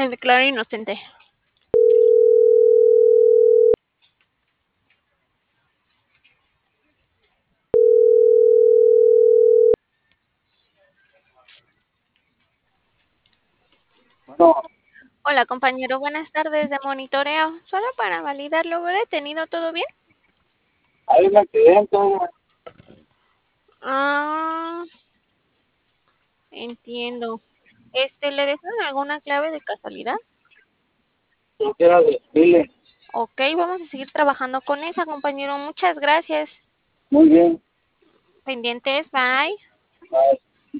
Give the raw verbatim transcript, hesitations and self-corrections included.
Me declaro inocente. No, Hola, compañero. Buenas tardes de monitoreo. Solo para validar, ¿lo hubiera tenido todo bien? hay un accidente, Ah, entiendo. Este, ¿le dejan alguna clave de casualidad? creo que era desfile. Ok, vamos a seguir trabajando con esa, compañero. Muchas gracias. Muy bien. Pendientes, bye. Bye.